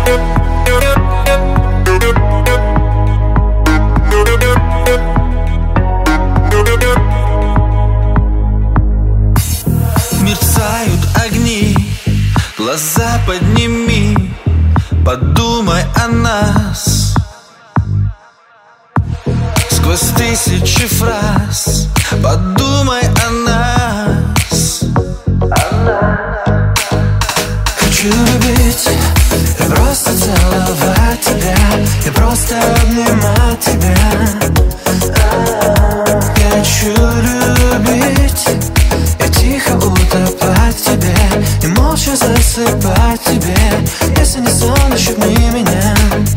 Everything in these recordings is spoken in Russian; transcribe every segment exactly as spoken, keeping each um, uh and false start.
Мерцают огни, глаза подними, подумай о нас. Сквозь тысячи фраз подумай о нас. Хочу любить и просто целовать тебя, и просто обнимать тебя. Хочу любить и тихо утопать в тебе, и молча засыпать в тебе. Если не сон, ущипни меня.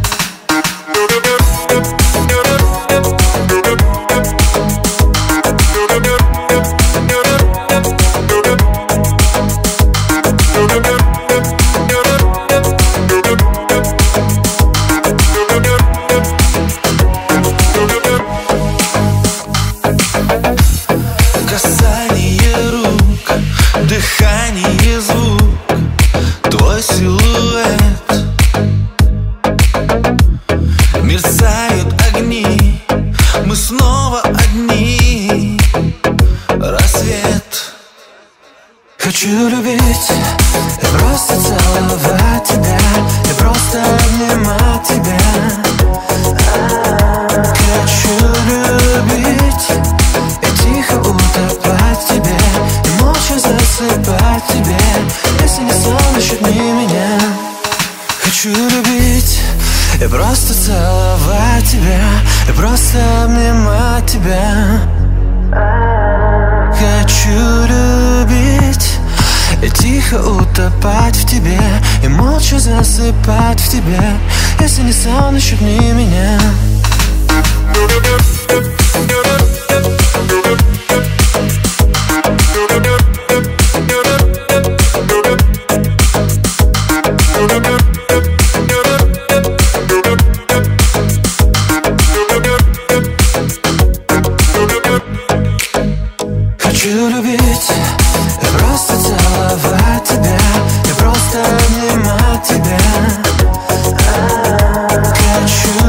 Касание рук, дыхание, звук, твой силуэт. Мерцают огни, мы снова одни. Рассвет. Хочу любить и просто целовать тебя, и просто обнимать тебя. Хочу любить и тихо утопать в тебе, и молча засыпать в тебе. Если не сон, ущипни меня. Хочу любить и просто целовать тебя, и просто обнимать тебя. Хочу любить и тихо утопать в тебе, и молча засыпать в тебе. Если не сон, ущипни меня. Хочу любить и просто целовать тебя, и просто обнимать тебя. Хочу